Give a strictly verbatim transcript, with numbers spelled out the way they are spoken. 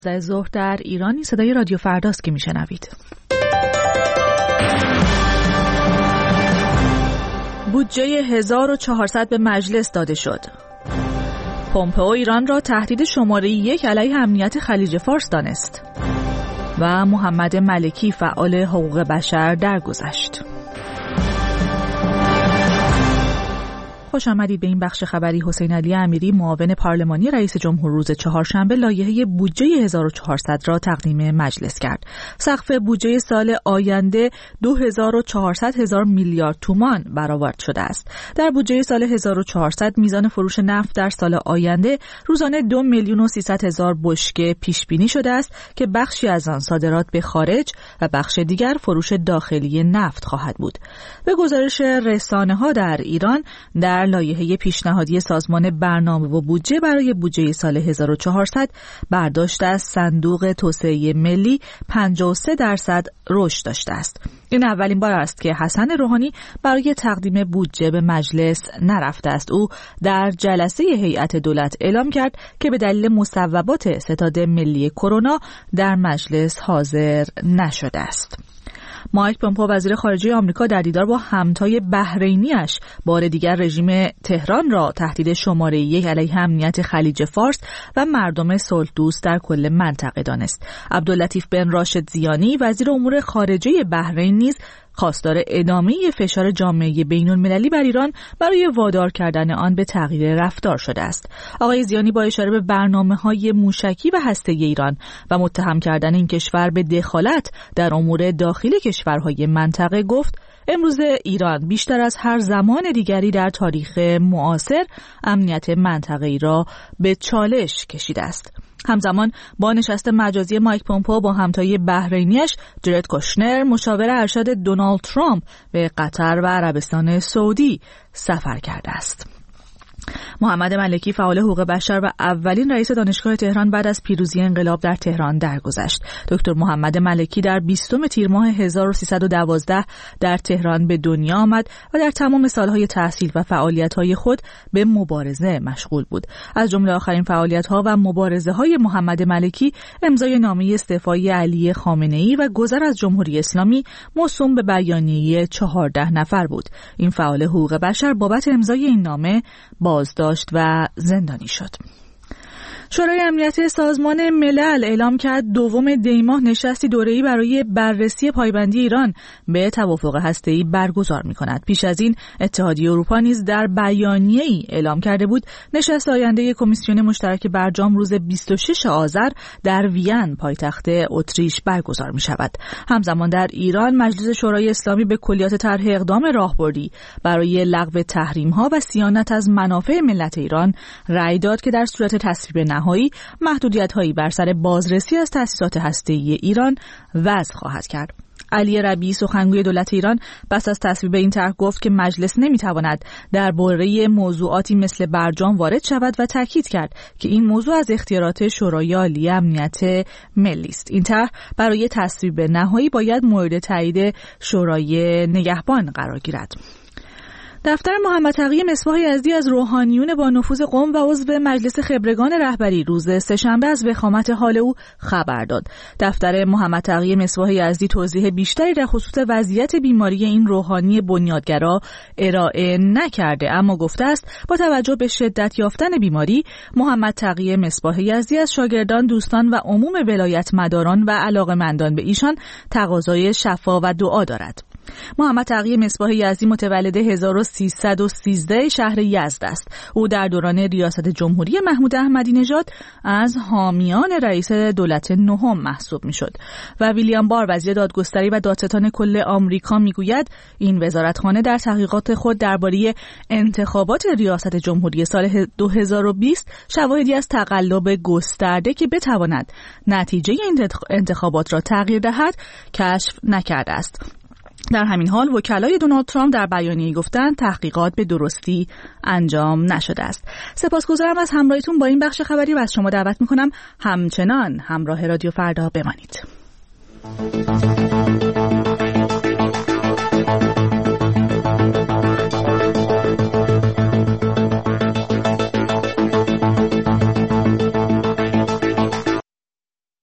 در ظهر در ایرانی صدای رادیو فرداست که میشنوید. بودجه هزار و چهارصد به مجلس داده شد. پومپئو ایران را تهدید شماره یک علیه امنیت خلیج فارس دانست و محمد ملکی فعال حقوق بشر درگذشت. خوش آمدید به این بخش خبری. حسین علی امیری معاون پارلمانی رئیس جمهور روز چهارشنبه لایحه بودجه هزار و چهارصد را تقدیم مجلس کرد. سقف بودجه سال آینده دو هزار و چهارصد هزار میلیارد تومان برآورد شده است. در بودجه سال هزار و چهارصد میزان فروش نفت در سال آینده روزانه دو میلیون و سیصد هزار بشکه پیش بینی شده است که بخشی از آن صادرات به خارج و بخش دیگر فروش داخلی نفت خواهد بود. به گزارش رسانه‌ها در ایران، در لایحه پیشنهادی سازمان برنامه و بودجه برای بودجه سال هزار و چهارصد برداشت از صندوق توسعه ملی پنجاه و سه درصد رشد داشته است. این اولین بار است که حسن روحانی برای تقدیم بودجه به مجلس نرفته است. او در جلسه هیئت دولت اعلام کرد که به دلیل مصوبات ستاد ملی کرونا در مجلس حاضر نشده است. مایک پومپئو وزیر خارجه آمریکا در دیدار با همتای بحرینی‌اش بار دیگر رژیم تهران را تهدید شماره یک علیه امنیت خلیج فارس و مردم صلح دوست در کل منطقه دانست. عبداللطیف بن راشد زیانی وزیر امور خارجه بحرین نیز خواستار ادامه فشار جامعه بین‌المللی بر ایران برای وادار کردن آن به تغییر رفتار شده است. آقای زیانی با اشاره به برنامه‌های موشکی و هسته‌ای ایران و متهم کردن این کشور به دخالت در امور داخلی کشورهای منطقه گفت: امروز ایران بیشتر از هر زمان دیگری در تاریخ معاصر امنیت منطقه‌ای را به چالش کشیده است. همزمان با نشست مجازی مایک پومپئو با همتای بحرینیش جرد کوشنر، مشاور ارشد دونالد ترامپ، به قطر و عربستان سعودی سفر کرده است. محمد ملکی فعال حقوق بشر و اولین رئیس دانشگاه تهران بعد از پیروزی انقلاب در تهران درگذشت. دکتر محمد ملکی در بیستم تیر ماه هزار و سیصد و دوازده در تهران به دنیا آمد و در تمام سالهای تحصیل و فعالیت‌های خود به مبارزه مشغول بود. از جمله آخرین فعالیت‌ها و مبارزه‌های محمد ملکی امضای نامه استعفای علی خامنه‌ای و گذر از جمهوری اسلامی موسوم به بیانیه چهارده نفر بود. این فعال حقوق بشر بابت امضای این نامه بازداشت و زندانی شد. شورای امنیت سازمان ملل اعلام کرد دوم دی ماه نشستی دوره‌ای برای بررسی پایبندی ایران به توافق هسته‌ای برگزار می‌کند. پیش از این اتحادیه اروپا نیز در بیانیه‌ای اعلام کرده بود نشست آینده کمیسیون مشترک برجام روز بیست و شش آذر در وین پایتخت اتریش برگزار می‌شود. همزمان در ایران مجلس شورای اسلامی به کلیات طرح اقدام راهبردی برای لغو تحریم‌ها و صیانت از منافع ملت ایران رأی داد که در صورت تصویب نهایی محدودیت‌هایی بر سر بازرسی از تأسیسات هسته‌ای ایران وضع خواهد کرد. علی ربیعی سخنگوی دولت ایران پس از تصویب این طرح گفت که مجلس نمی‌تواند درباره موضوعاتی مثل برجام وارد شود و تاکید کرد که این موضوع از اختیارات شورای عالی امنیت ملی است. این طرح برای تصویب نهایی باید مورد تایید شورای نگهبان قرار گیرد. دفتر محمد تقی مصباح یزدی از روحانیون با نفوذ قم و عضو مجلس خبرگان رهبری روز سه‌شنبه از وخامت حال او خبر داد. دفتر محمد تقی مصباح یزدی توضیح بیشتری در خصوص وضعیت بیماری این روحانی بنیادگرا ارائه نکرده، اما گفته است با توجه به شدت یافتن بیماری، محمد تقی مصباح یزدی از شاگردان، دوستان و عموم ولایت مداران و علاقه‌مندان به ایشان تقاضای شفا و دعا دارد. محمد تقی مصباح یزدی متولد هزار و سیصد و سیزده شهر یزد است. او در دوران ریاست جمهوری محمود احمدی نژاد از حامیان رئیس دولت نهم محسوب میشد. و ویلیام بار وزیر دادگستری و دادستان کل آمریکا میگوید این وزارتخانه در تحقیقات خود درباره انتخابات ریاست جمهوری سال دو هزار و بیست شواهدی از تقلب گسترده که بتواند نتیجه این انتخابات را تغییر دهد کشف نکرده است. در همین حال وکلای دونالد ترامپ در بیانیه‌ای گفتند تحقیقات به درستی انجام نشده است. سپاسگزارم از همراهیتون با این بخش خبری و از شما دعوت می‌کنم همچنان همراه رادیو فردا بمانید.